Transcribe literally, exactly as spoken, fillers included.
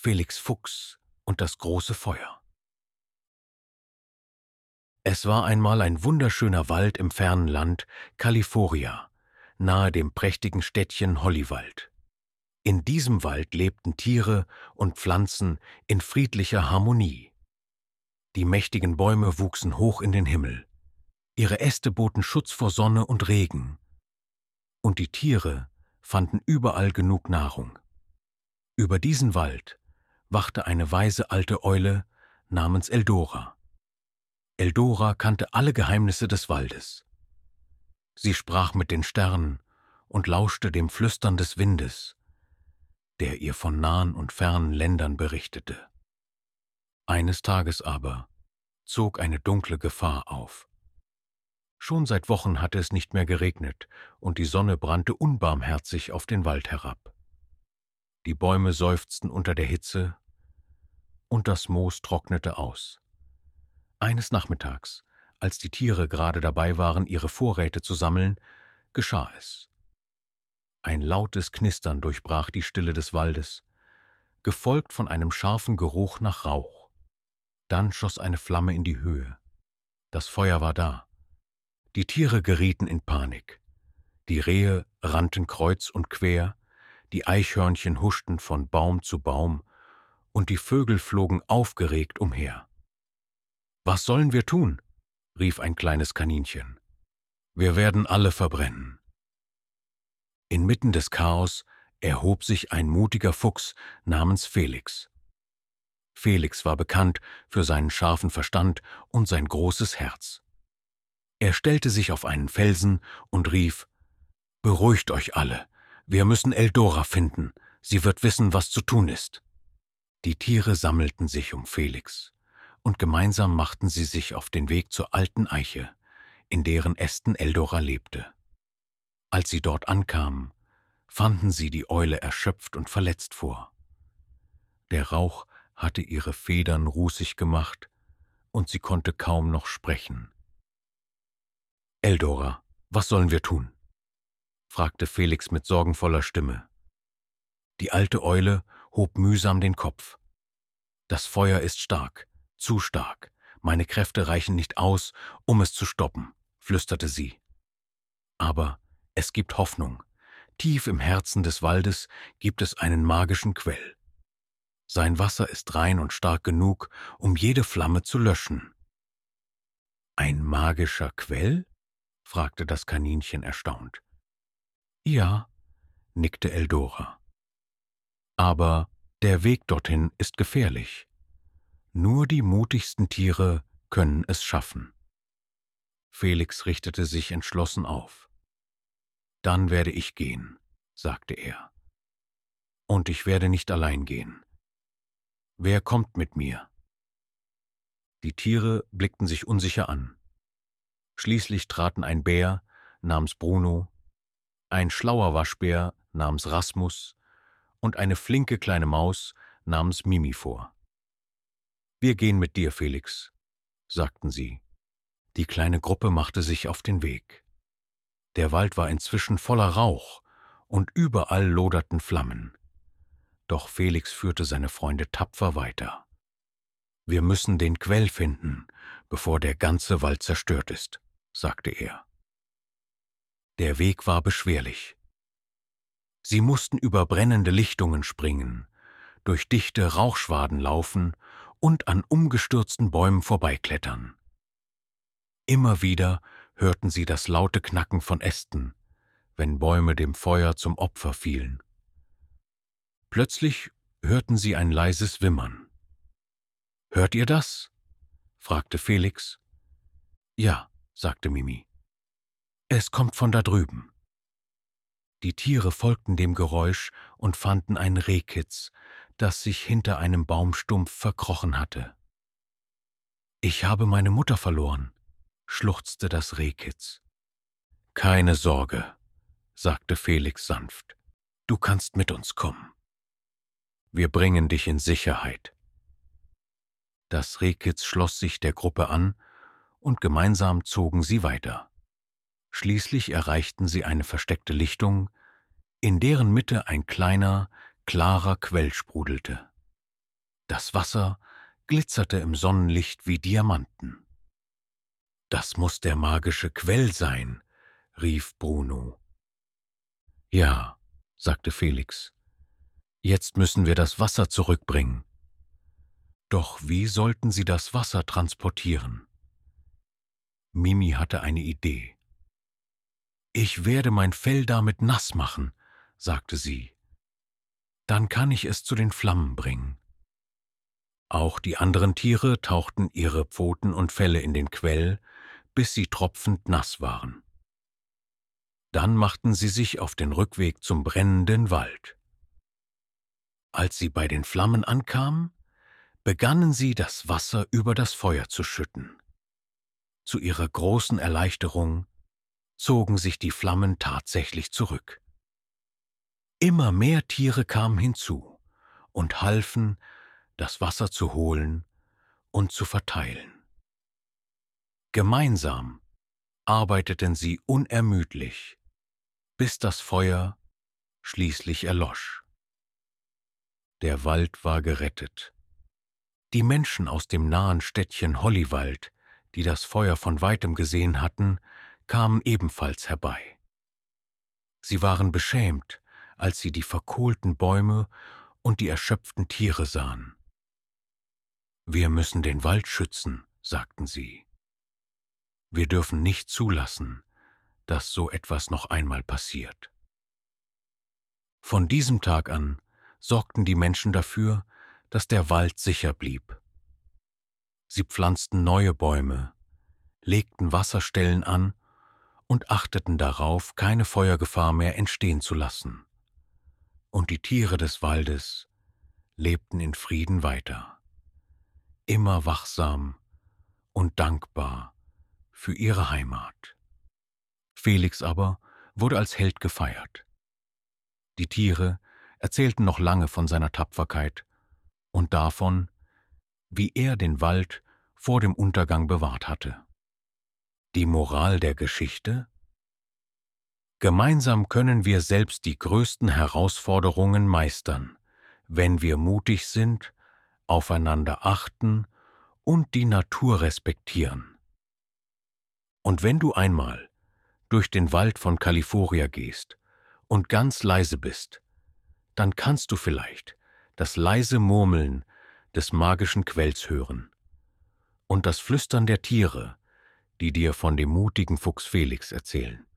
Felix Fuchs und das große Feuer. Es war einmal ein wunderschöner Wald im fernen Land Kalifornia, nahe dem prächtigen Städtchen Holliwald. In diesem Wald lebten Tiere und Pflanzen in friedlicher Harmonie. Die mächtigen Bäume wuchsen hoch in den Himmel. Ihre Äste boten Schutz vor Sonne und Regen. Und die Tiere fanden überall genug Nahrung. Über diesen Wald wachte eine weise alte Eule namens Eldora. Eldora kannte alle Geheimnisse des Waldes. Sie sprach mit den Sternen und lauschte dem Flüstern des Windes, der ihr von nahen und fernen Ländern berichtete. Eines Tages aber zog eine dunkle Gefahr auf. Schon seit Wochen hatte es nicht mehr geregnet, und die Sonne brannte unbarmherzig auf den Wald herab. Die Bäume seufzten unter der Hitze, und das Moos trocknete aus. Eines Nachmittags, als die Tiere gerade dabei waren, ihre Vorräte zu sammeln, geschah es. Ein lautes Knistern durchbrach die Stille des Waldes, gefolgt von einem scharfen Geruch nach Rauch. Dann schoss eine Flamme in die Höhe. Das Feuer war da. Die Tiere gerieten in Panik. Die Rehe rannten kreuz und quer, die Eichhörnchen huschten von Baum zu Baum, und die Vögel flogen aufgeregt umher. »Was sollen wir tun?« rief ein kleines Kaninchen. »Wir werden alle verbrennen.« Inmitten des Chaos erhob sich ein mutiger Fuchs namens Felix. Felix war bekannt für seinen scharfen Verstand und sein großes Herz. Er stellte sich auf einen Felsen und rief: »Beruhigt euch alle, wir müssen Eldora finden, sie wird wissen, was zu tun ist.« Die Tiere sammelten sich um Felix, und gemeinsam machten sie sich auf den Weg zur alten Eiche, in deren Ästen Eldora lebte. Als sie dort ankamen, fanden sie die Eule erschöpft und verletzt vor. Der Rauch hatte ihre Federn rußig gemacht, und sie konnte kaum noch sprechen. »Eldora, was sollen wir tun?« fragte Felix mit sorgenvoller Stimme. Die alte Eule hob mühsam den Kopf. »Das Feuer ist stark, zu stark. Meine Kräfte reichen nicht aus, um es zu stoppen«, flüsterte sie. »Aber es gibt Hoffnung. Tief im Herzen des Waldes gibt es einen magischen Quell. Sein Wasser ist rein und stark genug, um jede Flamme zu löschen.« »Ein magischer Quell?« fragte das Kaninchen erstaunt. »Ja«, nickte Eldora. »Aber der Weg dorthin ist gefährlich. Nur die mutigsten Tiere können es schaffen.« Felix richtete sich entschlossen auf. »Dann werde ich gehen«, sagte er. »Und ich werde nicht allein gehen. Wer kommt mit mir?« Die Tiere blickten sich unsicher an. Schließlich traten ein Bär namens Bruno, ein schlauer Waschbär namens Rasmus und eine flinke kleine Maus namens Mimi vor. »Wir gehen mit dir, Felix«, sagten sie. Die kleine Gruppe machte sich auf den Weg. Der Wald war inzwischen voller Rauch, und überall loderten Flammen. Doch Felix führte seine Freunde tapfer weiter. »Wir müssen den Quell finden, bevor der ganze Wald zerstört ist«, sagte er. Der Weg war beschwerlich. Sie mussten über brennende Lichtungen springen, durch dichte Rauchschwaden laufen und an umgestürzten Bäumen vorbeiklettern. Immer wieder hörten sie das laute Knacken von Ästen, wenn Bäume dem Feuer zum Opfer fielen. Plötzlich hörten sie ein leises Wimmern. »Hört ihr das?« fragte Felix. »Ja«, sagte Mimi. »Es kommt von da drüben.« Die Tiere folgten dem Geräusch und fanden ein Rehkitz, das sich hinter einem Baumstumpf verkrochen hatte. »Ich habe meine Mutter verloren«, schluchzte das Rehkitz. »Keine Sorge«, sagte Felix sanft. »Du kannst mit uns kommen. Wir bringen dich in Sicherheit.« Das Rehkitz schloss sich der Gruppe an, und gemeinsam zogen sie weiter. Schließlich erreichten sie eine versteckte Lichtung, in deren Mitte ein kleiner, klarer Quell sprudelte. Das Wasser glitzerte im Sonnenlicht wie Diamanten. »Das muss der magische Quell sein«, rief Bruno. »Ja«, sagte Felix, »jetzt müssen wir das Wasser zurückbringen.« Doch wie sollten sie das Wasser transportieren? Mimi hatte eine Idee. »Ich werde mein Fell damit nass machen«, sagte sie. »Dann kann ich es zu den Flammen bringen.« Auch die anderen Tiere tauchten ihre Pfoten und Felle in den Quell, bis sie tropfend nass waren. Dann machten sie sich auf den Rückweg zum brennenden Wald. Als sie bei den Flammen ankamen, begannen sie, das Wasser über das Feuer zu schütten. Zu ihrer großen Erleichterung zogen sich die Flammen tatsächlich zurück. Immer mehr Tiere kamen hinzu und halfen, das Wasser zu holen und zu verteilen. Gemeinsam arbeiteten sie unermüdlich, bis das Feuer schließlich erlosch. Der Wald war gerettet. Die Menschen aus dem nahen Städtchen Holliwald, die das Feuer von weitem gesehen hatten, kamen ebenfalls herbei. Sie waren beschämt, als sie die verkohlten Bäume und die erschöpften Tiere sahen. »Wir müssen den Wald schützen«, sagten sie. »Wir dürfen nicht zulassen, dass so etwas noch einmal passiert.« Von diesem Tag an sorgten die Menschen dafür, dass der Wald sicher blieb. Sie pflanzten neue Bäume, legten Wasserstellen an und achteten darauf, keine Feuergefahr mehr entstehen zu lassen. Und die Tiere des Waldes lebten in Frieden weiter, immer wachsam und dankbar für ihre Heimat. Felix aber wurde als Held gefeiert. Die Tiere erzählten noch lange von seiner Tapferkeit und davon, wie er den Wald vor dem Untergang bewahrt hatte. Die Moral der Geschichte? Gemeinsam können wir selbst die größten Herausforderungen meistern, wenn wir mutig sind, aufeinander achten und die Natur respektieren. Und wenn du einmal durch den Wald von Kalifornia gehst und ganz leise bist, dann kannst du vielleicht das leise Murmeln des magischen Quells hören und das Flüstern der Tiere, die dir von dem mutigen Fuchs Felix erzählen.